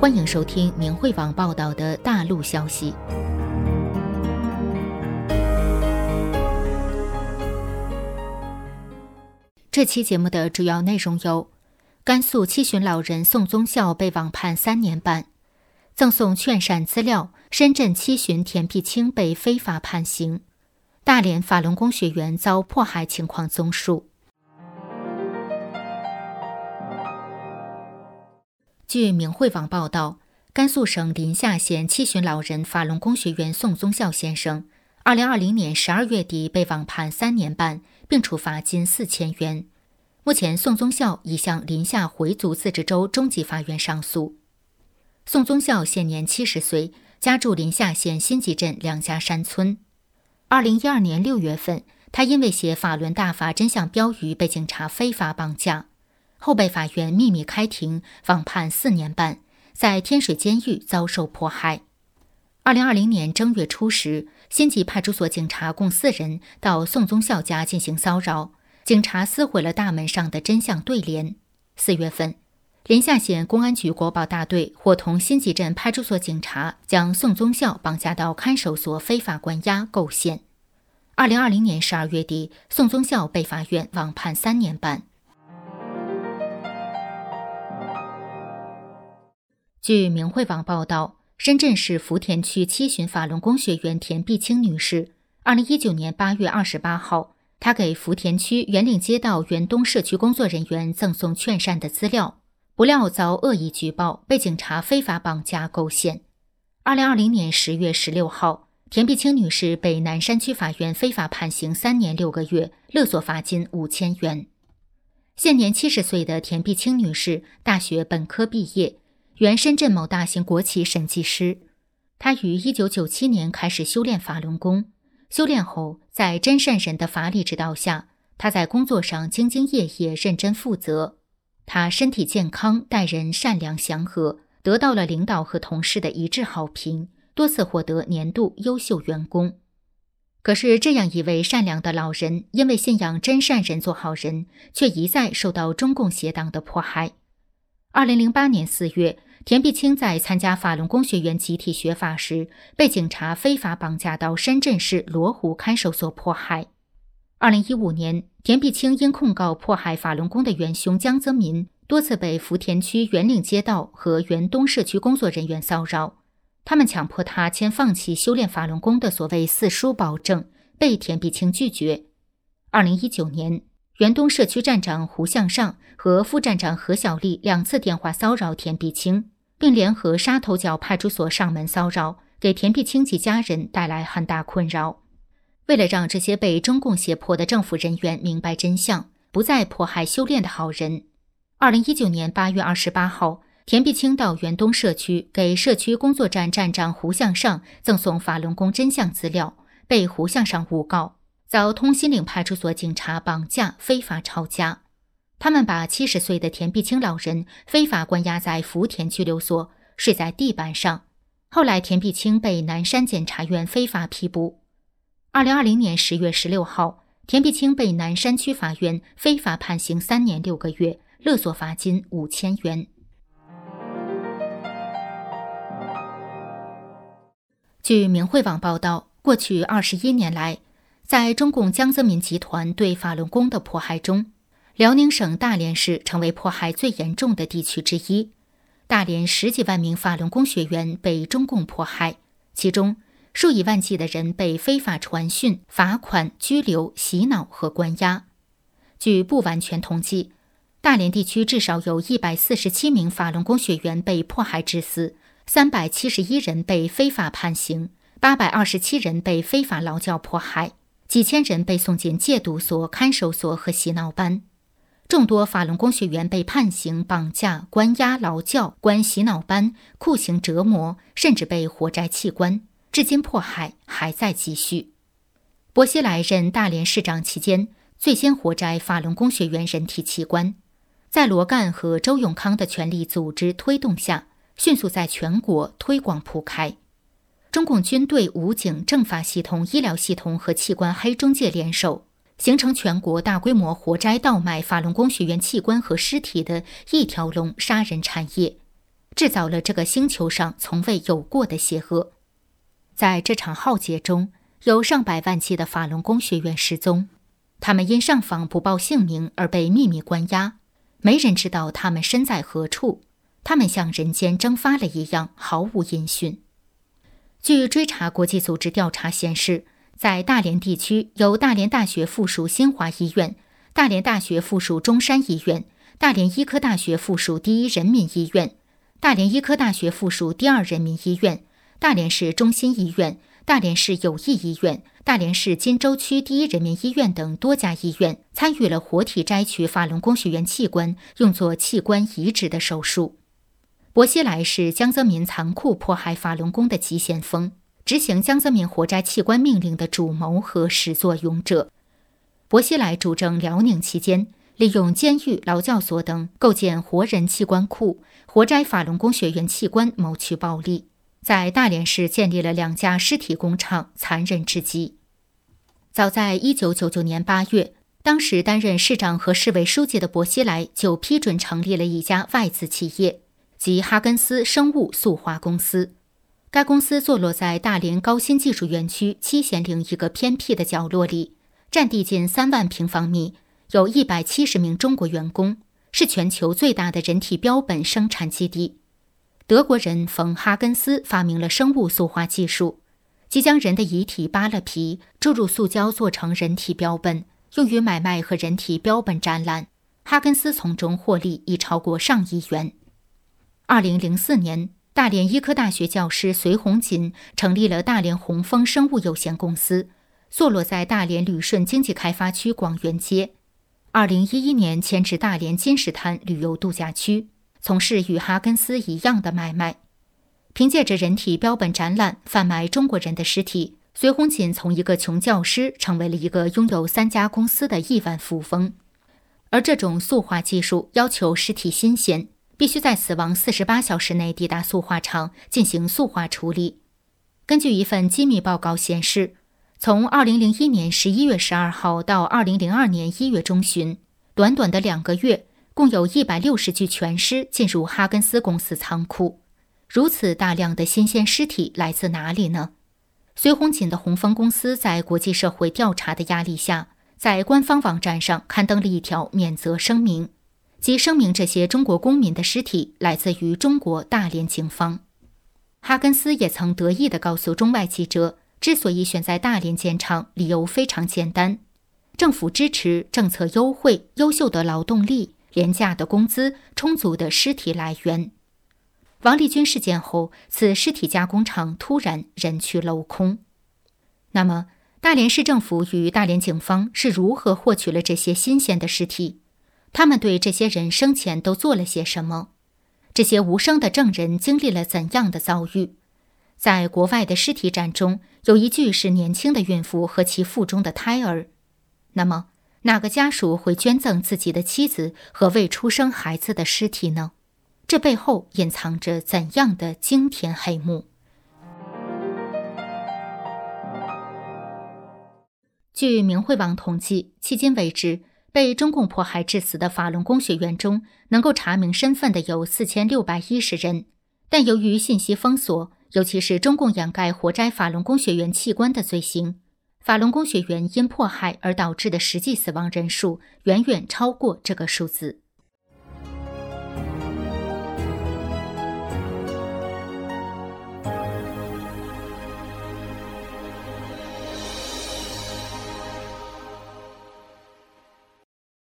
欢迎收听明慧网报道的大陆消息。这期节目的主要内容有：甘肃七旬老人宋宗孝被网判3年半；赠送劝善资料，深圳七旬田碧清被非法判刑；大连法轮功学员遭迫害情况综述。据明慧网报道，甘肃省临夏县七旬老人法轮功学员宋宗孝先生2020年12月底被网判3年半，并处罚金4000元。目前宋宗孝已向临夏回族自治州中级法院上诉。宋宗孝现年70岁，家住临夏县新集镇梁家山村。2012年6月份，他因为写法轮大法真相标语被警察非法绑架，后被法院秘密开庭，网判4年半，在天水监狱遭受迫害。2020年正月初时，新集派出所警察共4人到宋宗孝家进行骚扰，警察撕毁了大门上的真相对联。4月份，临夏县公安局国保大队伙同新集镇派出所警察将宋宗孝绑架到看守所非法关押构陷。2020年12月底，宋宗孝被法院网判3年半。据明慧网报道，深圳市福田区七旬法轮功学员田碧清女士2019年8月28号，她给福田区圆岭街道原东社区工作人员赠送劝善的资料，不料遭恶意举报，被警察非法绑架构陷。2020年10月16号，田碧清女士被南山区法院非法判刑3年6个月，勒索罚金5000元。现年70岁的田碧清女士大学本科毕业，原深圳某大型国企审计师。她于1997年开始修炼法轮功，修炼后，在真善人的法理指导下，她在工作上兢兢业业、认真负责。她身体健康，待人善良祥和，得到了领导和同事的一致好评，多次获得年度优秀员工。可是这样一位善良的老人，因为信仰真善人做好人，却一再受到中共邪党的迫害。2008年4月，田碧清在参加法轮功学员集体学法时，被警察非法绑架到深圳市罗湖看守所迫害。2015年，田碧清因控告迫害法轮功的元凶江泽民，多次被福田区圆岭街道和原东社区工作人员骚扰，他们强迫他签放弃修炼法轮功的所谓4书保证，被田碧清拒绝。2019年，原东社区站长胡向上和副站长何小丽2次电话骚扰田碧清，并联合沙头角派出所上门骚扰，给田碧清及家人带来很大困扰。为了让这些被中共胁迫的政府人员明白真相，不再迫害修炼的好人，2019年8月28号，田碧清到原东社区给社区工作站站长胡向上赠送法轮功真相资料，被胡向上诬告，遭通心岭派出所警察绑架非法抄家。他们把70岁的田碧清老人非法关押在福田拘留所，睡在地板上。后来田碧清被南山检察院非法批捕。2020年10月16号，田碧清被南山区法院非法判刑3年6个月，勒索罚金5000元。据明慧网报道，过去21年来，在中共江泽民集团对法轮功的迫害中，辽宁省大连市成为迫害最严重的地区之一。大连10几万名法轮功学员被中共迫害，其中数以万计的人被非法传讯、罚款、拘留、洗脑和关押。据不完全统计，大连地区至少有147名法轮功学员被迫害致死，371人被非法判刑，827人被非法劳教迫害，几千人被送进戒毒所、看守所和洗脑班。众多法轮功学员被判刑、绑架、关押、劳教、关洗脑班、酷刑折磨，甚至被活摘器官，至今迫害还在继续。薄熙来任大连市长期间，最先活摘法轮功学员人体器官，在罗干和周永康的全力组织推动下，迅速在全国推广铺开。中共军队、武警、政法系统、医疗系统和器官黑中介联手，形成全国大规模活摘盗卖法轮功学员器官和尸体的一条龙杀人产业。 制造了这个星球上从未有过的邪恶。在这场浩劫中，有上百万计的法轮功学员失踪，他们因上访不报姓名而被秘密关押，没人知道他们身在何处，他们像人间蒸发了一样，毫无音讯。据追查国际组织调查显示，在大连地区有大连大学附属新华医院、大连大学附属中山医院、大连医科大学附属第一人民医院、大连医科大学附属第二人民医院、大连市中心医院、大连市友谊医院、大连市金州区第一人民医院等多家医院参与了活体摘取法轮功学员器官，用作器官移植的手术。薄熙来是江泽民残酷迫害法轮功的急先锋，执行江泽民活摘器官命令的主谋和始作俑者。薄熙来主政辽宁期间，利用监狱、劳教所等构建活人器官库，活摘法轮功学员器官谋取暴利，在大连市建立了2家尸体工厂，残忍至极。早在1999年8月，当时担任市长和市委书记的薄熙来就批准成立了一家外资企业，即哈根斯生物塑化公司。该公司坐落在大连高新技术园区七贤岭一个偏僻的角落里，占地近3万平方米，有170名中国员工，是全球最大的人体标本生产基地。德国人冯哈根斯发明了生物塑化技术，即将人的遗体扒了皮，注入塑胶做成人体标本，用于买卖和人体标本展览。哈根斯从中获利已超过上亿元。2004年，大连医科大学教师隋红锦成立了大连红枫生物有限公司，坐落在大连旅顺经济开发区广元街。2011年迁至大连金石滩旅游度假区，从事与哈根斯一样的买卖。凭借着人体标本展览贩卖中国人的尸体，隋红锦从一个穷教师成为了一个拥有3家公司的亿万富翁。而这种塑化技术要求尸体新鲜，必须在死亡48小时内抵达塑化厂进行塑化处理。根据一份机密报告显示，从2001年11月12号到2002年1月中旬，短短的2个月，共有160具全尸进入哈根斯公司仓库。如此大量的新鲜尸体来自哪里呢？隋红锦的红枫公司在国际社会调查的压力下，在官方网站上刊登了一条免责声明，即声明这些中国公民的尸体来自于中国大连警方。哈根斯也曾得意地告诉中外记者，之所以选在大连建厂，理由非常简单：政府支持，政策优惠，优秀的劳动力，廉价的工资，充足的尸体来源。王立军事件后，此尸体加工厂突然人去楼空。那么，大连市政府与大连警方是如何获取了这些新鲜的尸体？他们对这些人生前都做了些什么？这些无声的证人经历了怎样的遭遇？在国外的尸体展中，有一具是年轻的孕妇和其腹中的胎儿。那么，哪个家属会捐赠自己的妻子和未出生孩子的尸体呢？这背后隐藏着怎样的惊天黑幕？据明慧网统计，迄今为止，被中共迫害致死的法轮功学员中，能够查明身份的有4610人，但由于信息封锁，尤其是中共掩盖活摘法轮功学员器官的罪行，法轮功学员因迫害而导致的实际死亡人数远远超过这个数字。